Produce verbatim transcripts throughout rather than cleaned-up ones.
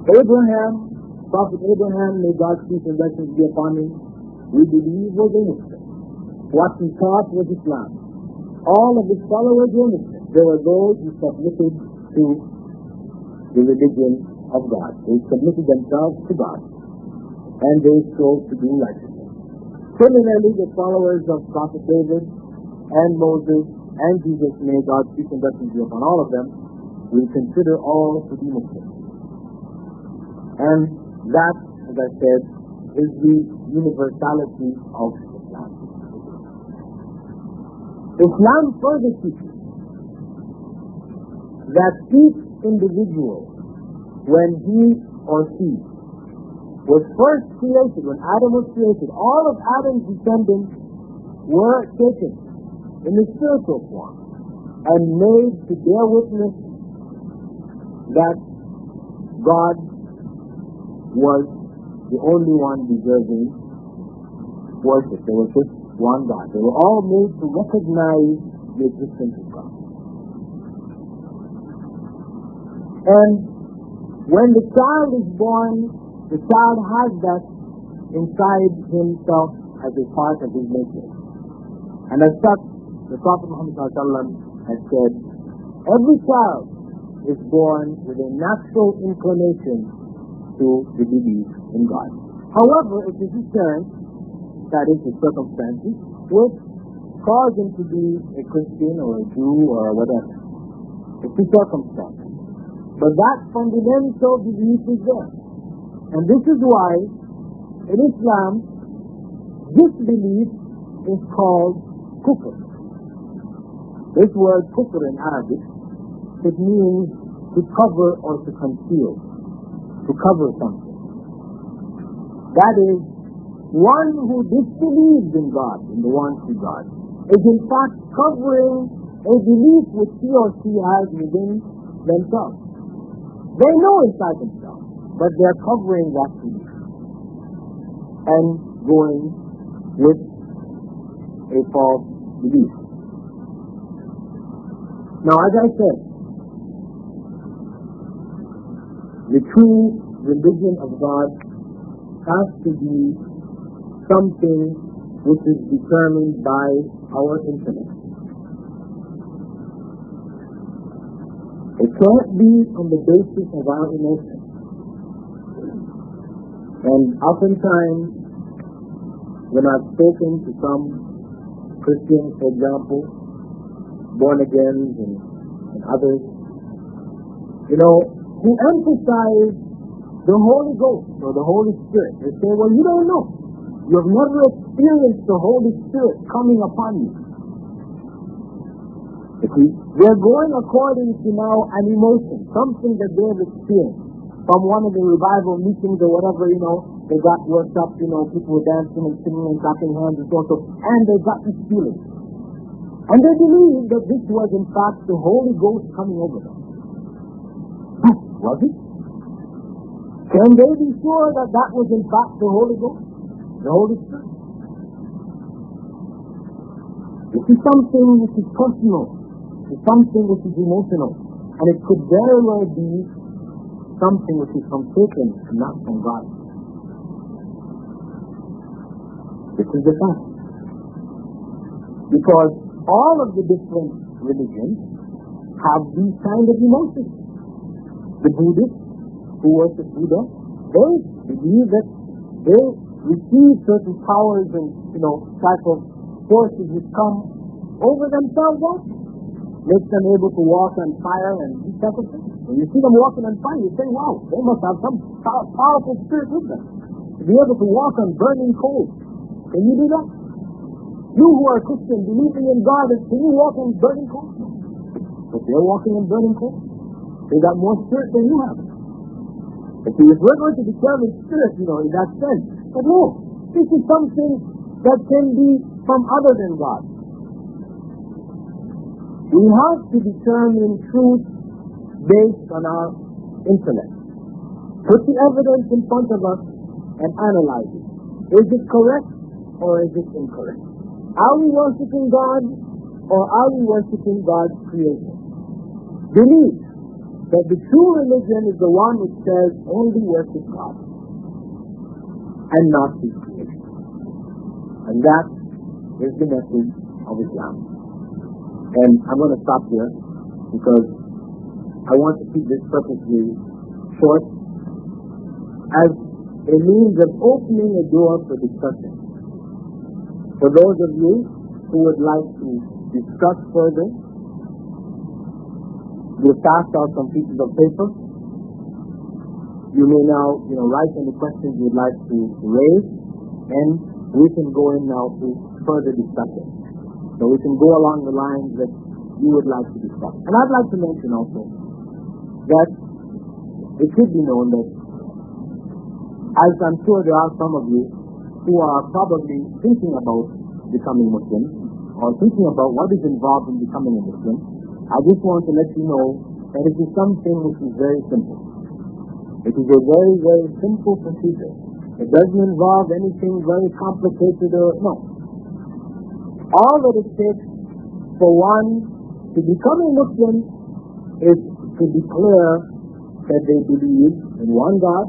Abraham, Prophet Abraham, may God's peace and blessings be upon him, we believe was a Muslim. What he taught was Islam. All of his followers were Muslims. There were those who submitted to the religion of God. They submitted themselves to God, and they strove to do righteousness. Similarly, the followers of Prophet David and Moses and Jesus, may God's peace and blessings be upon all of them, we consider all to be Muslims. And that, as I said, is the universality of Islam. Islam further teaches that each individual, when he or she was first created, when Adam was created, all of Adam's descendants were taken in the spiritual form and made to bear witness that God was the only one deserving worship. There was just one God. They were all made to recognize the existence of God. And when the child is born, the child has that inside himself as a part of his nature. And as such, the Prophet Muhammad has said, every child is born with a natural inclination to believe in God. However, it is his parents, that is the circumstances, which cause him to be a Christian or a Jew or whatever. It's the circumstances. But that fundamental belief is there. And this is why, in Islam, this belief is called kufr. This word kufr in Arabic, it means to cover or to conceal, to cover something. That is, one who disbelieves in God, in the one true God, is in fact covering a belief which he or she has within themselves. They know inside themselves, but they're covering that belief and going with a false belief. Now, as I said, the true religion of God has to be something which is determined by our intellect. It can't be on the basis of our emotions. And oftentimes, when I've spoken to some Christians, for example, born-agains and, and others, you know, who emphasize the Holy Ghost or the Holy Spirit. They say, well, you don't know. You have never experienced the Holy Spirit coming upon you. You see, they're going according to now an emotion, something that they have experienced from one of the revival meetings or whatever, you know, they got worked up, you know, people were dancing and singing and clapping hands and so on, and they got this feeling. And they believed that this was in fact the Holy Ghost coming over them. Was it? Can they be sure that that was in fact the Holy Ghost? The Holy Spirit? This is something which is personal. It's something which is emotional. And it could very well be something which is from Satan and not from God. This is the fact. Because all of the different religions have these kind of emotions. The Buddhists who worship Buddha, they believe that they receive certain powers and, you know, type of forces which come over themselves also. Makes them able to walk on fire and these type of things. When you see them walking on fire, you say, wow, they must have some pow- powerful spirit with them. To be able to walk on burning coals. Can you do that? You who are Christian, believing in God, can you walk on burning coals? But they're walking on burning coals. They got more spirit than you have. But see, if we're going to determine spirit, you know, in that sense, but no, this is something that can be from other than God. We have to determine truth based on our intellect. Put the evidence in front of us and analyze it. Is it correct or is it incorrect? Are we worshiping God or are we worshiping God's creation? Belief that the true religion is the one which says only worship God and not His creation. And that is the message of Islam. And I'm going to stop here because I want to keep this purposely short as a means of opening a door for discussion. For those of you who would like to discuss further, we'll pass out some pieces of paper. You may now, you know, write any questions you'd like to raise, and we can go in now to further discussion. So we can go along the lines that you would like to discuss. And I'd like to mention also that it should be known that, as I'm sure there are some of you who are probably thinking about becoming Muslim or thinking about what is involved in becoming a Muslim, I just want to let you know that it is something which is very simple. It is a very, very simple procedure. It doesn't involve anything very complicated or, no. All that it takes for one to become a Muslim is to declare that they believe in one God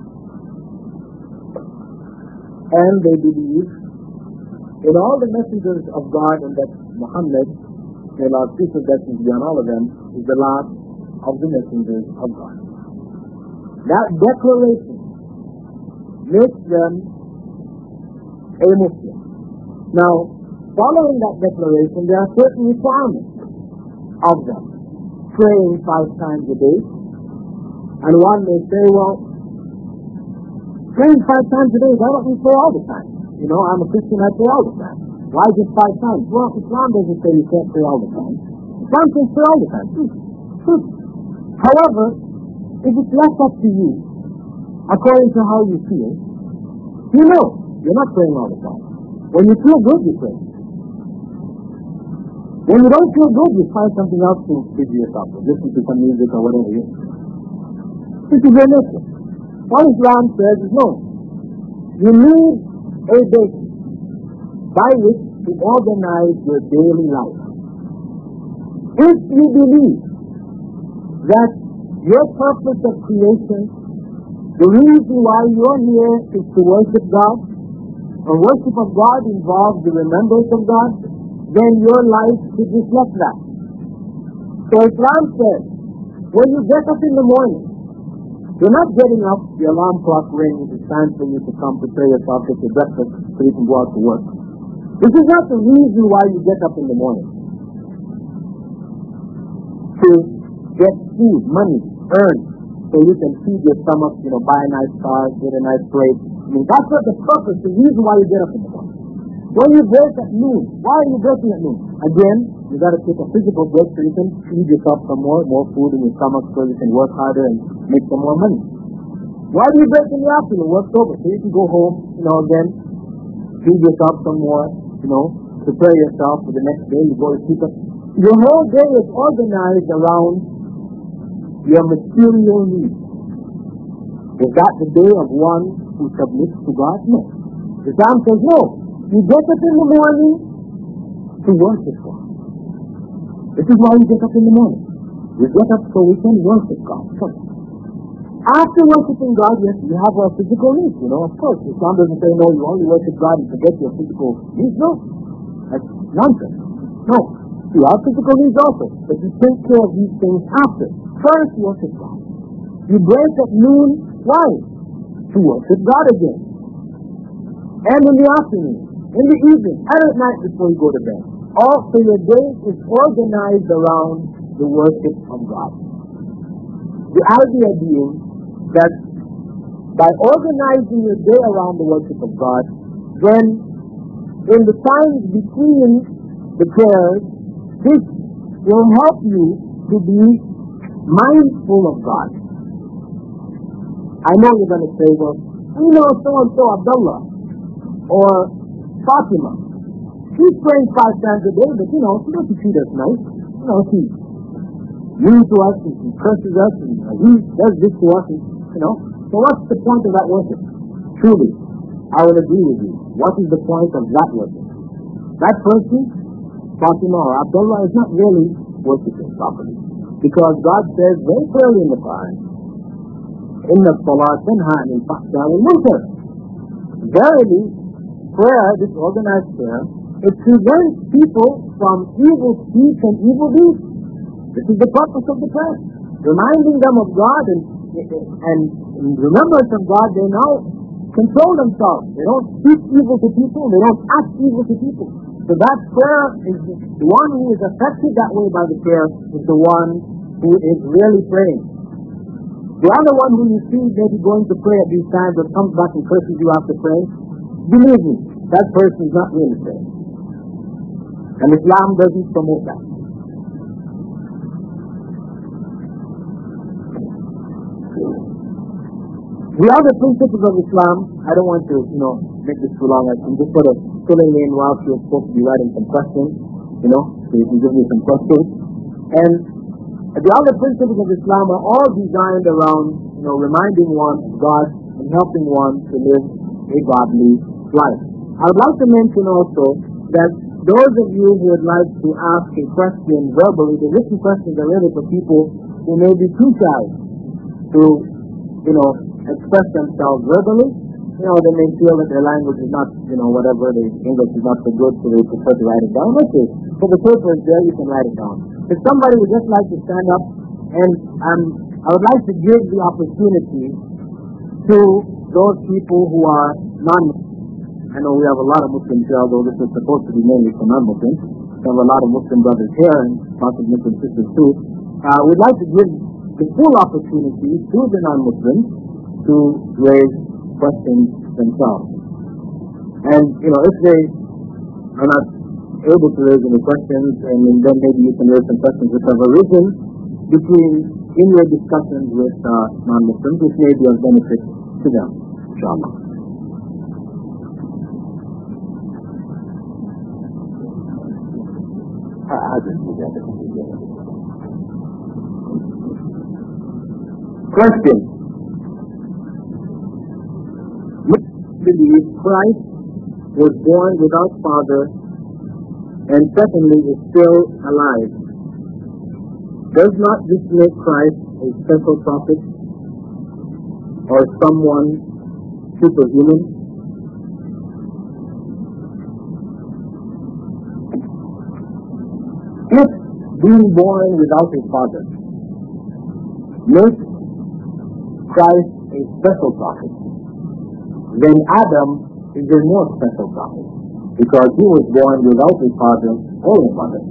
and they believe in all the messengers of God, and that Muhammad, may Allah's peace and blessings be on all of them, is the last of the messengers of God. That declaration makes them a Muslim. Now, following that declaration, there are certain requirements of them. Praying five times a day. And one may say, well, praying five times a day, why don't we pray all the time? You know, I'm a Christian, I pray all the time. Why just five times? Well, Islam doesn't say you can't pray all the time. Islam says pray all the time. However, if it's left up to you, according to how you feel, you know, you're not praying all the time. When you feel good, you pray. When you don't feel good, you find something else to busy yourself with. Listen to some music or whatever. This is your nature. What Islam says is no. You need a basis by which to organize your daily life. If you believe that your purpose of creation, the reason why you're here is to worship God, and worship of God involves the remembrance of God, then your life should reflect that. So Islam says, when you get up in the morning, you're not getting up, the alarm clock rings, it's time for you to come prepare yourself, get your breakfast so you can go out to work. This is not the reason why you get up in the morning. To get food, money, earn, so you can feed your stomach, you know, buy a nice car, get a nice plate. I mean, that's not the purpose, the reason why you get up in the morning. When you break at noon, why are you breaking at noon? Again, you got to take a physical break so you can feed yourself some more, more food in your stomach so you can work harder and make some more money. Why do you break in the afternoon? Work's over, so you can go home, you know, again, feed yourself some more, you know, prepare yourself for the next day, you go to sleep. Your whole day is organized around your material needs. Is that the day of one who submits to God? No. Islam says no. You get up in the morning to worship God. This is why you get up in the morning. We get up so we can worship God first. After worshiping God, yes, you have our physical needs, you know, of course. Islam doesn't say, no, you only worship God and forget your physical needs. No. That's nonsense. No. You have physical needs also, but you take care of these things after. First, worship God. You break at noon, why? To worship God again. And in the afternoon, in the evening, and at night before you go to bed. Also, your day is organized around the worship of God. The idea being that by organizing your day around the worship of God, then in the times between the prayers, this will help you to be mindful of God. I know you're going to say, well, we know so-and-so Abdullah or Fatima. She's praying five times a day, but you know, she doesn't treat us nice. You know, she's mean to us and she curses us and he does this to us, and, you know. So what's the point of that worship? Truly, I will agree with you. What is the point of that worship? That person, Fatima or Abdullah, is not really worshiping properly. Because God says very clearly in the Quran, إِنَّ الصَّلَاةَ تَنْهَى عَنِ الْفَحْشَاءِ وَالْمُنكَرِ. Verily, prayer, this organized prayer, it prevents people from evil speech and evil deeds. This is the purpose of the prayer. Reminding them of God and, and in remembrance of God, they now control themselves. They don't speak evil to people. They don't act evil to people. So that prayer is the one who is affected that way by the prayer is the one who is really praying. The other one who you see maybe going to pray at these times or comes back and curses you after praying, believe me, that person is not really praying. And Islam doesn't promote that. The other principles of Islam, I don't want to, you know, make this too long. I'm just sort of filling in while you're supposed to be writing some questions, you know, so you can give me some questions. And the other principles of Islam are all designed around, you know, reminding one of God and helping one to live a godly life. I would like to mention also that those of you who would like to ask a question verbally, the written questions are really for people who may be too shy to, you know, express themselves verbally. You know, they may feel that their language is not, you know, whatever, the English is not so good, so they prefer to write it down. Okay, so the paper is there, you can write it down. If somebody would just like to stand up, and um, I would like to give the opportunity to those people who are non-Muslims. I know we have a lot of Muslims here, although this is supposed to be mainly for non-Muslims. We have a lot of Muslim brothers here and lots of Muslim sisters too. Uh, we'd like to give the full opportunity to the non-Muslims to raise questions themselves. And, you know, if they are not able to raise any questions, and then maybe you can raise some questions which have arisen between, in your discussions with uh, non-Muslims, which may be of benefit to them, inshallah. Question. Believe Christ was born without father and secondly is still alive. Does not this make Christ a special prophet or someone superhuman? If being born without a father makes Christ a special prophet, then Adam is a more special prophet, because he was born without a father or a mother.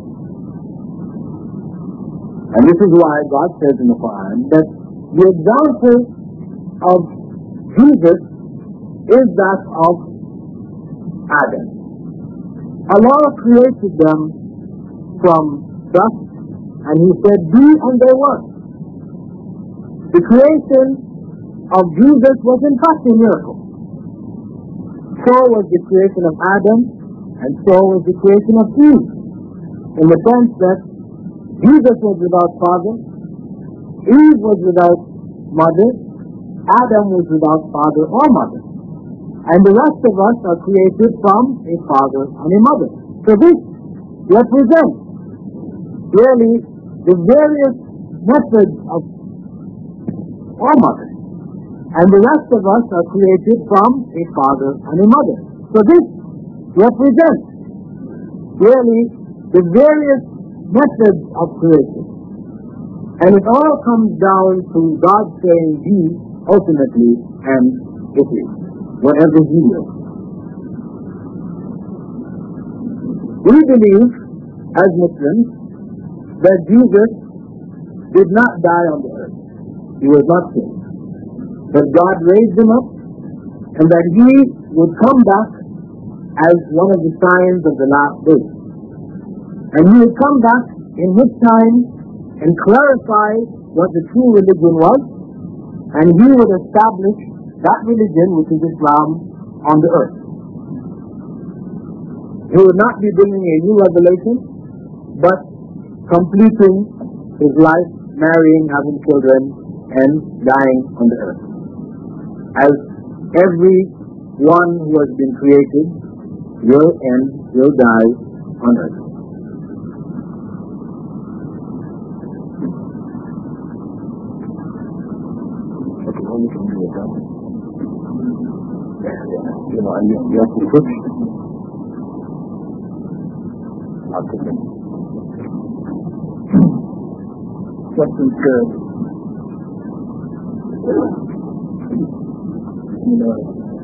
And this is why God says in the Quran that the example of Jesus is that of Adam. Allah created them from dust, and He said, "Be," and they were. The creation of Jesus was in fact a miracle. So was the creation of Adam, and so was the creation of Eve, in the sense that Jesus was without father, Eve was without mother, Adam was without father or mother, and the rest of us are created from a father and a mother. So this represents really the various methods of our mother. And the rest of us are created from a father and a mother. So this represents really the various methods of creation. And it all comes down to God saying "Be" ultimately, and it is, whatever He will. We believe, as Muslims, that Jesus did not die on the earth. He was not killed. But God raised Him up, and that He would come back as one of the signs of the last day. And He would come back in His time and clarify what the true religion was, and He would establish that religion, which is Islam, on the earth. He would not be bringing a new revelation, but completing His life, marrying, having children, and dying on the earth. As every one who has been created will end, will die on earth. only can be done. You know, and you, you have to push. Not to think. Question said, you know,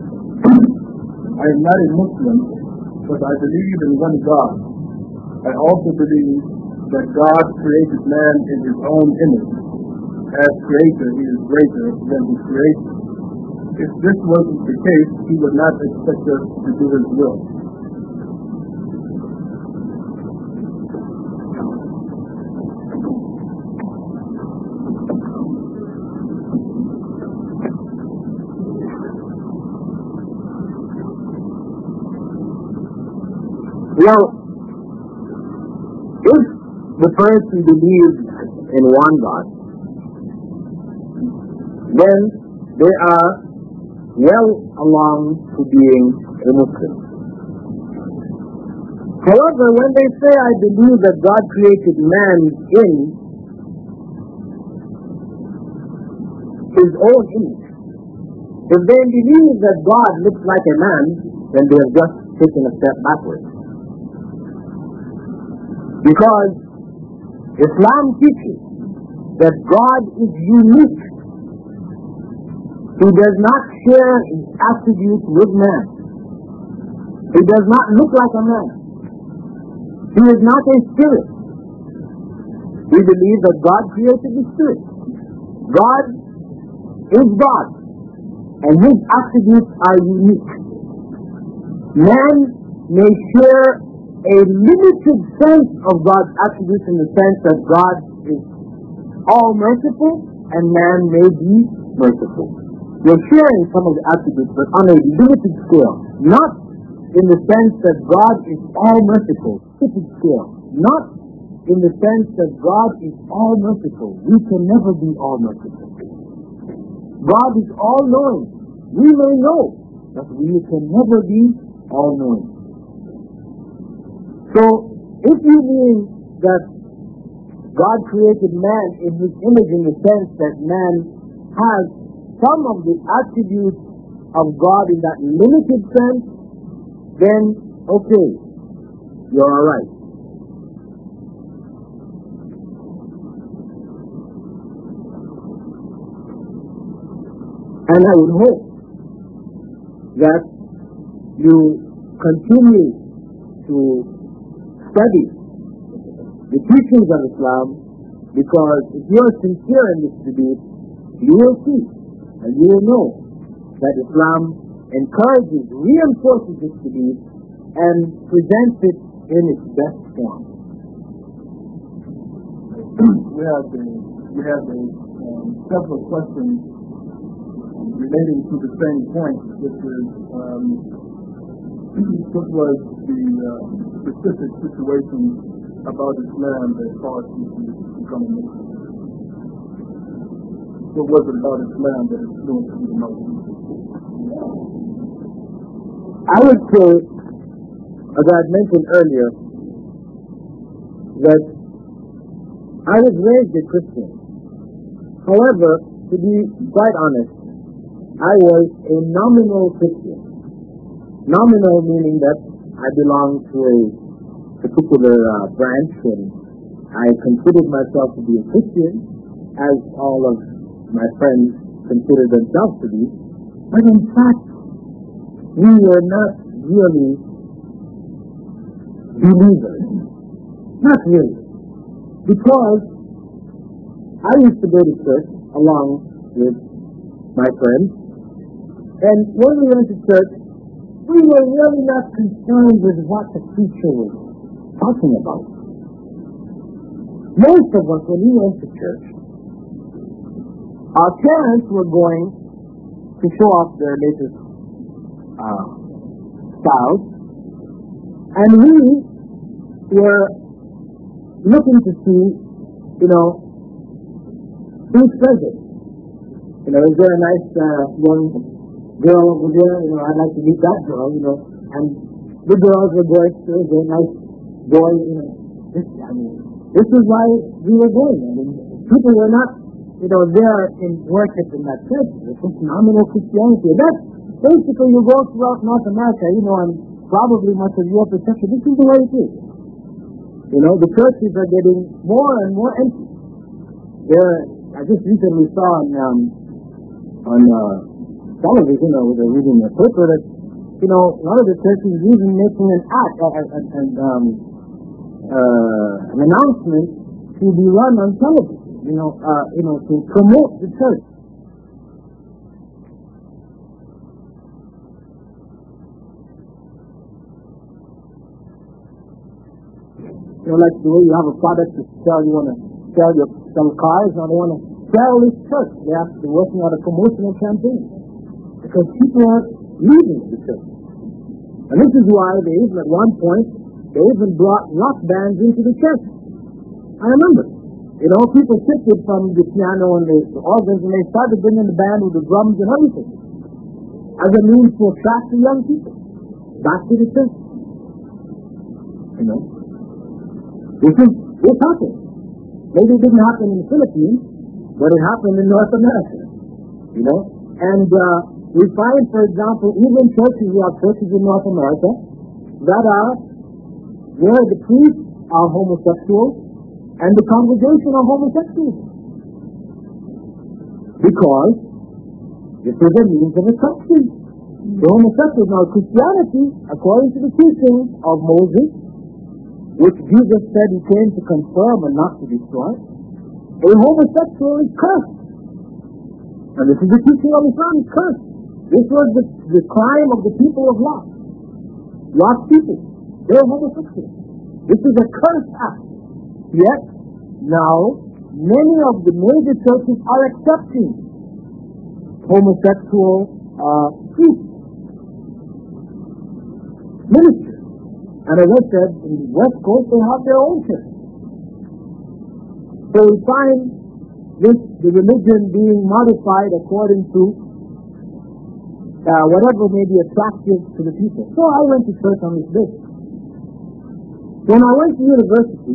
I am not a Muslim, but I believe in one God. I also believe that God created man in his own image. As creator, he is greater than his creation. If this wasn't the case, he would not expect us to do his will. Well, if the person believes in one God, then they are well along to being a Muslim. However, when they say, I believe that God created man in his own image, if they believe that God looks like a man, then they have just taken a step backwards. Because Islam teaches that God is unique. He does not share his attributes with man. He does not look like a man. He is not a spirit. We believe that God created the spirit. God is God, and his attributes are unique. Man may share a limited sense of God's attributes in the sense that God is all merciful and man may be merciful. They're sharing some of the attributes, but on a limited scale, not in the sense that God is all merciful. Limited scale, not in the sense that God is all merciful. We can never be all merciful. God is all knowing. We may know, but we can never be all knowing. So, if you mean that God created man in his image in the sense that man has some of the attributes of God in that limited sense, then, okay, you're all right. And I would hope that you continue to study the teachings of Islam, because if you are sincere in this debate, you will see and you will know that Islam encourages, reinforces this belief and presents it in its best form. We have a, we have a, um, several questions relating to the same point, which is um, what was the uh, specific situation about Islam that caused you to become a Muslim? What was it about Islam that influenced you the most? I would say, as I had mentioned earlier, that I was raised a Christian. However, to be quite honest, I was a nominal Christian. Nominal meaning that I belonged to a particular uh, branch, and I considered myself to be a Christian, as all of my friends considered themselves to be. But in fact, we were not really believers. Not really. Because I used to go to church along with my friends, and when we went to church, we were really not concerned with what the preacher was talking about. Most of us, when we went to church, our parents were going to show off their latest uh, styles, and we were looking to see, you know, who's present. You know, is there a nice uh, young girl over there? You know, I'd like to meet that girl, you know. And the girls were going to a very nice boy, you know. This, I mean, this is why we were going. I mean, people were not you know, there in worship in that church. It's just nominal Christianity. That's basically, you go throughout North America, you know, and probably much of Europe, et cetera. This is the way it is. You know, the churches are getting more and more empty. There, I just recently saw on um, on uh, television, or was reading a paper that, you know, a lot of the churches even making an act, uh, and um, uh, an announcement to be run on television. You know, uh, you know, to promote the church. You know, like the way you have a product to sell, you want to sell your sell cars, or they want to sell this church. They have to be working on a promotional campaign because people are leaving the church. And this is why they even at one point they even brought rock bands into the church. I remember, you know, people shifted from the piano and the, the organs, and they started bringing the band with the drums and everything as a means to attract the young people back to the church. You know. This is, this happened. Maybe it didn't happen in the Philippines, but it happened in North America. You know? And uh, we find, for example, even churches, we have churches in North America that are where the priests are homosexual and the congregation are homosexual. Because this is a means of attraction. The homosexuals. Now, Christianity, according to the teachings of Moses, which Jesus said he came to confirm and not to destroy, a homosexual is cursed. And this is the teaching of Islam, is cursed. This was the, the crime of the people of Lot. Lot's people. They were homosexuals. This is a cursed act. Yet, now, many of the major churches are accepting homosexual uh, priests, ministers. And as I said, in the West Coast, they have their own church. So we find this, the religion being modified according to uh, whatever may be attractive to the people. So I went to church on this basis. When I went to university,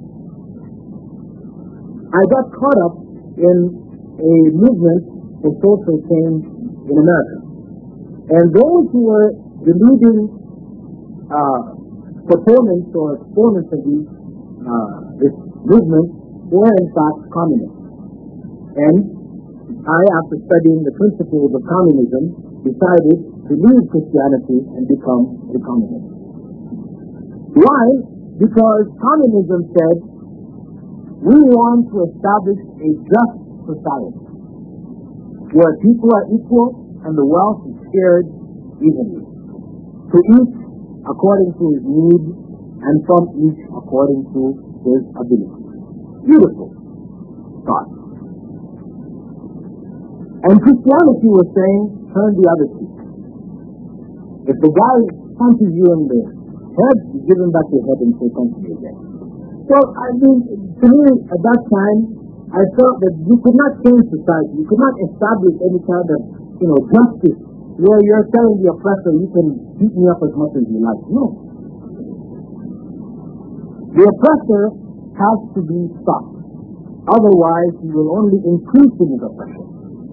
I got caught up in a movement for social change in America. And those who were the leading uh, proponents or exponents of these, uh, this movement were in fact communists. And I, after studying the principles of communism, decided to leave Christianity and become a communist. Why? Because communism said, we want to establish a just society where people are equal and the wealth is shared evenly, to each according to his need, and from each according to his ability. Beautiful thought. And Christianity was saying, turn the other cheek. If the guy punches you in the head, you give him back your head and say, punch me again. So, I mean, to me, at that time, I felt that you could not change society. You could not establish any kind of, you know, justice where you're telling the oppressor, you can beat me up as much as you like. No. The oppressor has to be stopped. Otherwise, he will only increase in his oppression.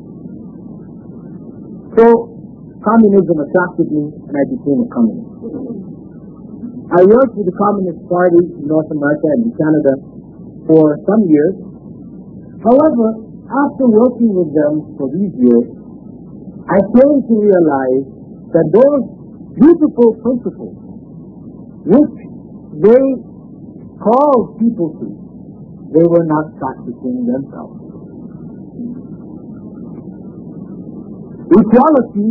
So, communism attracted me, and I became a communist. I worked with the Communist Party in North America and in Canada for some years. However, after working with them for these years, I came to realize that those beautiful principles which they called people to, they were not practicing themselves. Equality,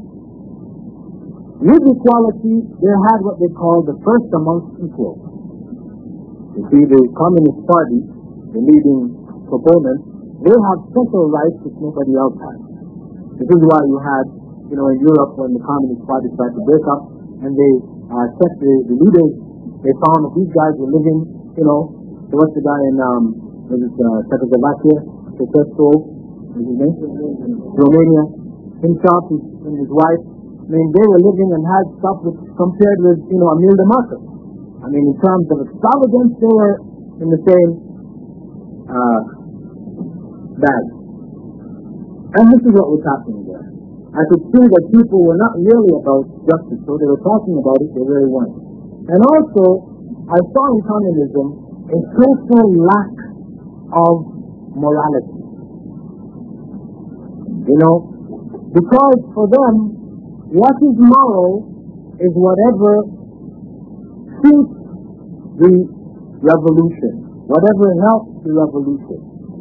with equality, they had what they called the first amongst equals. You see, the Communist Party, the leading proponents, they have special rights which nobody else has. This is why you had, you know, in Europe when the Communist Party started to break up and they uh, checked the, the leaders, they found that these guys were living, you know, so what's the guy in, um, was it, uh, Czechoslovakia, Ceausescu, what's his name? Romania, himself and his wife, I mean, they were living and had stuff which compared with, you know, Imelda Marcos. I mean, in terms of extravagance, they were in the same, uh, bad. And this is what was happening there. I could see that people were not really about justice, so they were talking about it, they really weren't. And also, I saw in communism a total lack of morality. You know, because for them, what is moral is whatever suits the revolution, whatever helps the revolution.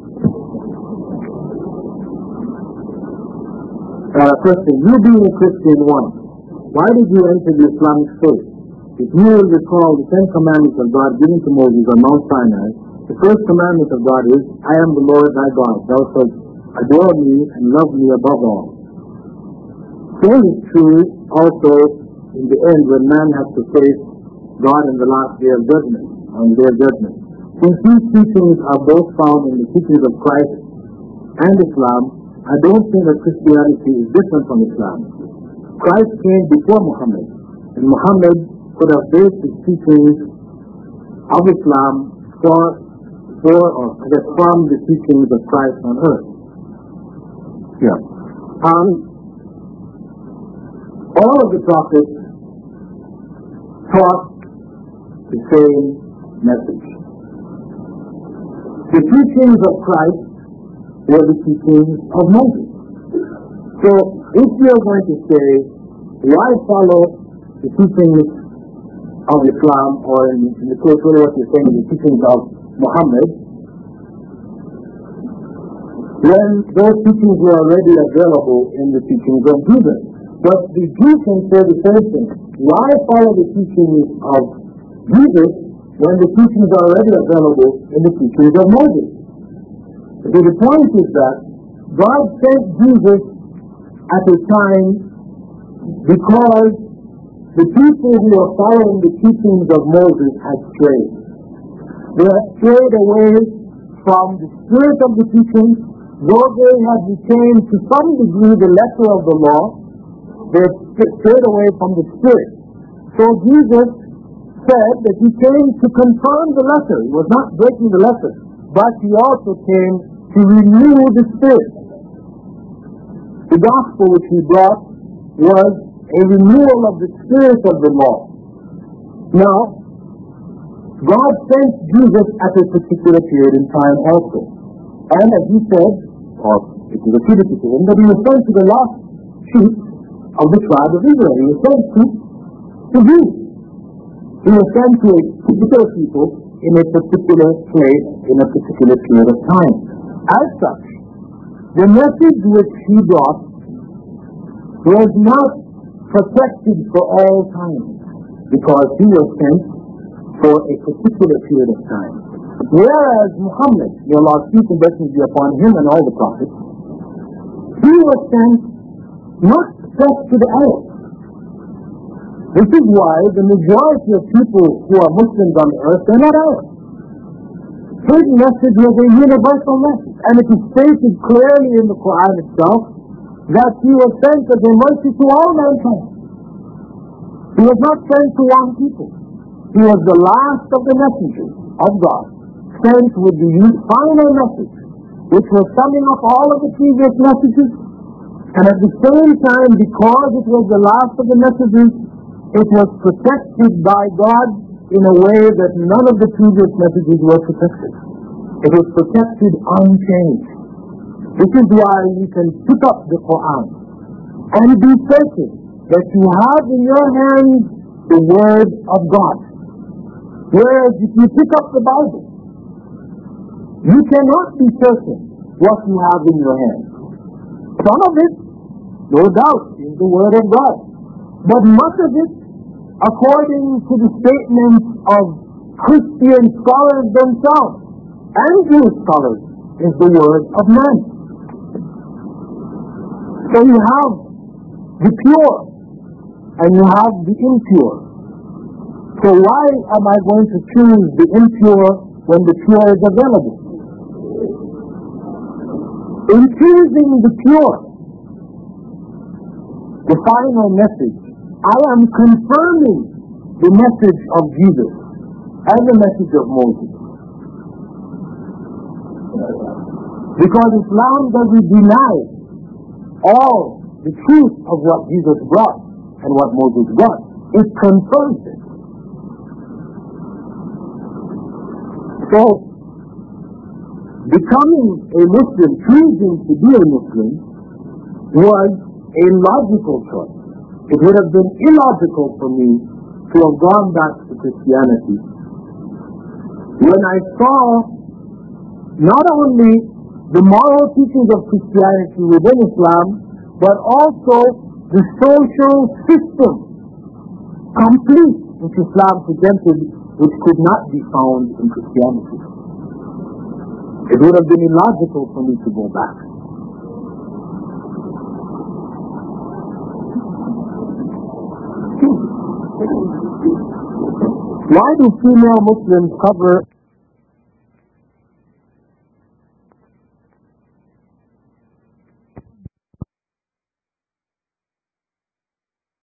Uh, question, you being a Christian once, why did you enter the Islamic faith? If you will recall the Ten Commandments of God given to Moses on Mount Sinai, the first commandment of God is, I am the Lord thy God, thou shalt adore me and love me above all. Same is true also in the end when man has to face God in the last day of judgment, on the day of judgment. Since these teachings are both found in the teachings of Christ and Islam, I don't think that Christianity is different from Islam. Christ came before Muhammad, and Muhammad could have based his teachings of Islam for, for or I guess from the teachings of Christ on earth. Yeah. Um, all of the prophets taught the same message. The teachings of Christ were the teachings of Moses. So, if you're going to say, why follow the teachings of Islam, or in, in the case of what you're saying, the teachings of Muhammad, when those teachings were already available in the teachings of Jesus. But the Jew can say the same thing. Why follow the teachings of Jesus when the teachings are already available in the teachings of Moses? So the point is that God sent Jesus at a time because the people who were following the teachings of Moses had strayed. They had strayed away from the spirit of the teachings, though they had retained to some degree the letter of the law. They strayed away from the spirit. So Jesus said that he came to confirm the letter. He was not breaking the letter, but he also came to renew the spirit. The gospel which he brought was a renewal of the spirit of the law. Now, God sent Jesus at a particular period in time also. And as he said, or it was attributed to him, that he was sent to the lost sheep of the tribe of Israel. He was sent to the Jews. He was sent to a particular people in a particular place, in a particular period of time. As such, the message which he brought was not protected for all time, because he was sent for a particular period of time. Whereas Muhammad, may Allah's peace and blessings be upon him and all the prophets, he was sent not just to the Arabs. This is why the majority of people who are Muslims on earth, they're not Arabs. His message was a universal message, and it is stated clearly in the Quran itself that he was sent as a mercy to all mankind. He was not sent to one people. He was the last of the messengers of God, sent with the final message, which was summing up all of the previous messages, and at the same time, because it was the last of the messages, it was protected by God in a way that none of the previous messages were protected. It was protected unchanged. This is why you can pick up the Quran and be certain that you have in your hands the Word of God. Whereas if you pick up the Bible, you cannot be certain what you have in your hands. Some of it, no doubt, is the Word of God. But much of it, according to the statements of Christian scholars themselves and Jewish scholars, is the Word of man. So you have the pure and you have the impure. So why am I going to choose the impure when the pure is available? In choosing the pure, the final message, I am confirming the message of Jesus and the message of Moses. Because Islam doesn't deny all the truth of what Jesus brought and what Moses brought. It confirms it. So, becoming a Muslim, choosing to be a Muslim, was a logical choice. It would have been illogical for me to have gone back to Christianity when I saw not only the moral teachings of Christianity within Islam, but also the social system complete which Islam presented, which could not be found in Christianity. It would have been illogical for me to go back. Why do female Muslims cover